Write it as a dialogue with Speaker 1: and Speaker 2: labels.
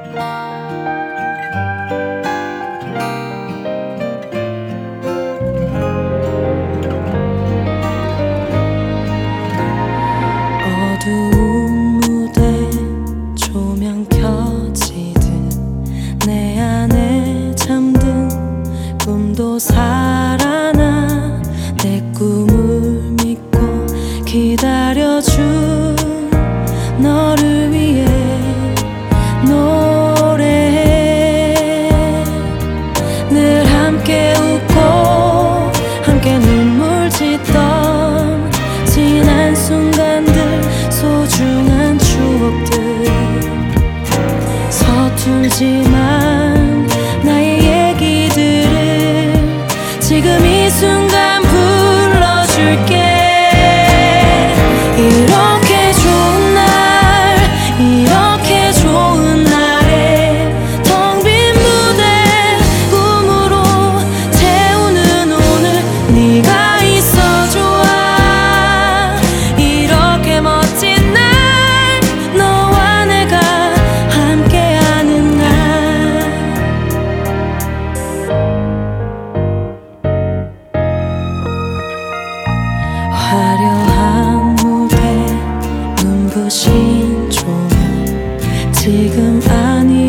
Speaker 1: 어두운 무대 조명 켜지듯 내 안에 잠든 꿈도 살아나 내 꿈을 믿고 기다려준 너를 위해 노래해. 늘 함께 웃고 함께 눈물 짓던 지난 순간들, 소중한 추억들, 서툴지만 나의 얘기들을 지금 이 순간 불러줄게. 이렇게 좋은 날, 이렇게 좋은 날에 텅 빈 무대 꿈으로 채우는 오늘 네가 있어 좋아. 이렇게 멋진 날, 너와 내가 함께하는 날. 화려한 무대, 눈부신 조명, 지금 아니